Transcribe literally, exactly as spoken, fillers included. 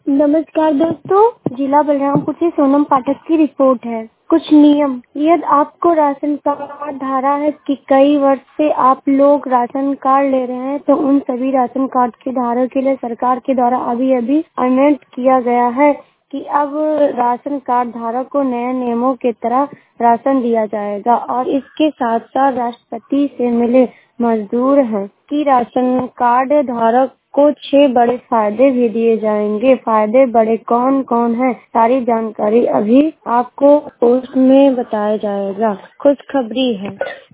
नमस्कार दोस्तों, जिला बलरामपुर से सोनम पाठक की रिपोर्ट है। कुछ नियम। यदि आपको राशन कार्ड धारा है कि कई वर्ष से आप लोग राशन कार्ड ले रहे हैं, तो उन सभी राशन कार्ड के धारक के लिए सरकार के द्वारा अभी अभी अमेंड किया गया है कि अब राशन कार्ड धारक को नए नियमों के तहत राशन दिया जाएगा। और इसके साथ साथ राष्ट्रपति से मिले मजदूर हैं कि राशन कार्ड धारक को छह बड़े फायदे भी दिए जाएंगे। फायदे बड़े कौन कौन हैं, सारी जानकारी अभी आपको पोस्ट में बताया जाएगा। खुशखबरी है।